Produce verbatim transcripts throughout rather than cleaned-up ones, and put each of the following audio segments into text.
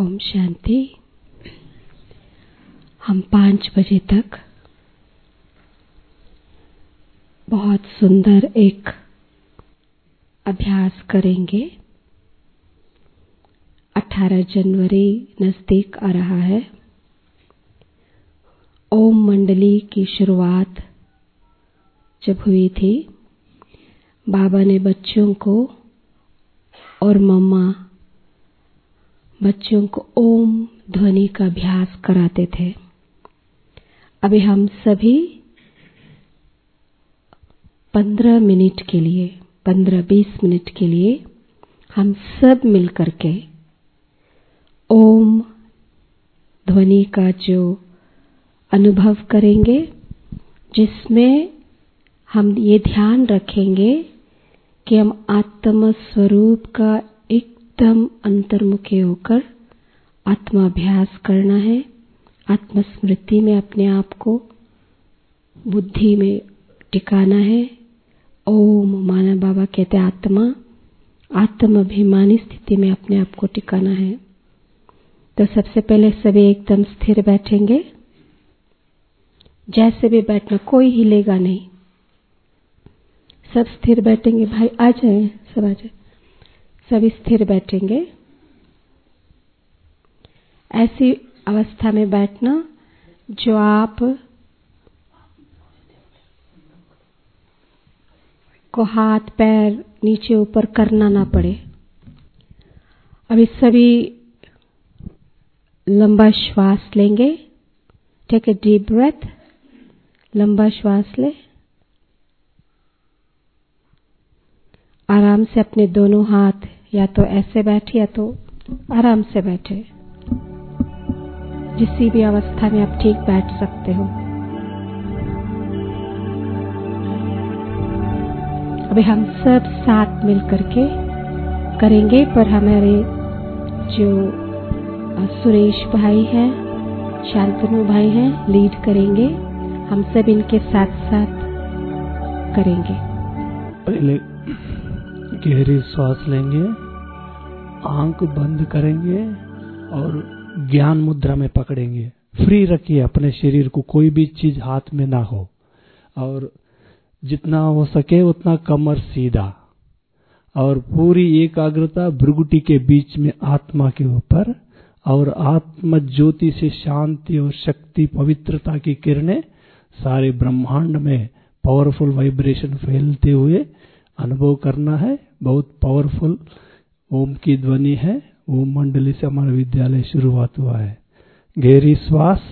ओम शांति। हम पाँच बजे तक बहुत सुंदर एक अभ्यास करेंगे। अठारह जनवरी नजदीक आ रहा है। ओम मंडली की शुरुआत जब हुई थी, बाबा ने बच्चों को और मम्मा बच्चों को ओम ध्वनि का अभ्यास कराते थे। अभी हम सभी पंद्रह मिनट के लिए पंद्रह बीस मिनट के लिए हम सब मिलकर के ओम ध्वनि का जो अनुभव करेंगे, जिसमें हम ये ध्यान रखेंगे कि हम आत्म स्वरूप का एकदम अंतर्मुखी होकर आत्माभ्यास करना है। आत्मस्मृति में अपने आप को बुद्धि में टिकाना है। ओम माना बाबा कहते आत्मा आत्माभिमानी स्थिति में अपने आप को टिकाना है। तो सबसे पहले सभी एकदम स्थिर बैठेंगे। जैसे भी बैठना, कोई हिलेगा नहीं, सब स्थिर बैठेंगे। भाई आ जाए, सब आ जाए, सभी स्थिर बैठेंगे। ऐसी अवस्था में बैठना जो आप को हाथ पैर नीचे ऊपर करना ना पड़े। अभी सभी लंबा श्वास लेंगे। Take a deep breath. लंबा श्वास ले। आराम से अपने दोनों हाथ या तो ऐसे बैठे या तो आराम से बैठे। जिस भी अवस्था में आप ठीक बैठ सकते हो। अभी हम सब साथ मिलकर के करेंगे, पर हमारे जो सुरेश भाई हैं, शांतनु भाई हैं, लीड करेंगे। हम सब इनके साथ साथ करेंगे। पहले गहरी श्वास लेंगे, आंख बंद करेंगे और ज्ञान मुद्रा में पकड़ेंगे। फ्री रखिए अपने शरीर को, कोई भी चीज हाथ में ना हो, और जितना हो सके उतना कमर सीधा और पूरी एकाग्रता भ्रुकुटी के बीच में आत्मा के ऊपर। और आत्म ज्योति से शांति और शक्ति पवित्रता की किरणें सारे ब्रह्मांड में पावरफुल वाइब्रेशन फैलते हुए अनुभव करना है। बहुत पावरफुल ओम की ध्वनि है। ओम मंडली से हमारा विद्यालय शुरुआत हुआ है। गहरी श्वास,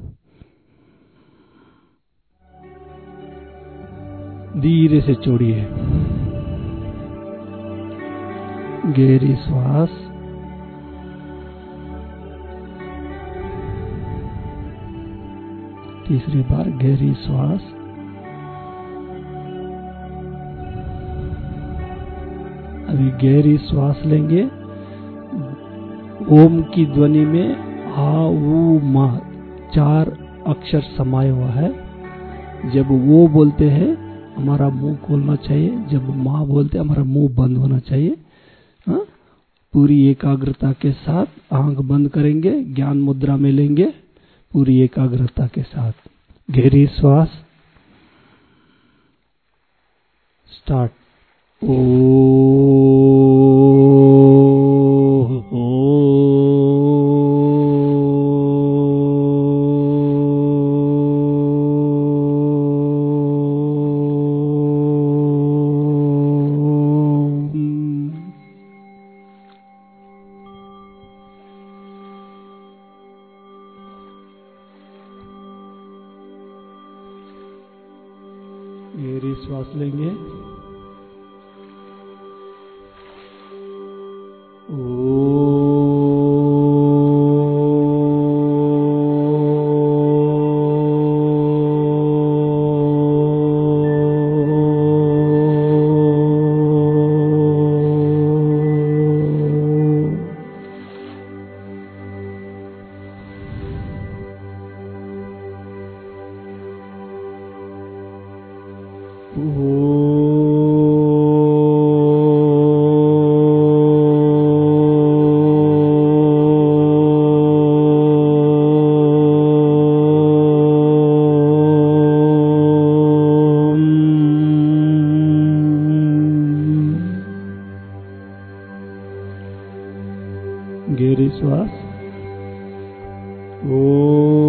धीरे से छोड़िए। गहरी श्वास, तीसरी बार गहरी श्वास। अभी गहरी श्वास लेंगे। ओम की ध्वनि में आ ऊ मा चार अक्षर समाया हुआ है। जब वो बोलते हैं हमारा मुंह खोलना चाहिए, जब माँ बोलते हैं हमारा मुंह बंद होना चाहिए। हा? पूरी एकाग्रता के साथ आंख बंद करेंगे, ज्ञान मुद्रा में लेंगे पूरी एकाग्रता के साथ। गहरी श्वास, स्टार्ट। ओ, ओ, गहरी श्वास लेंगे। ओ गहरी श्वास। ओ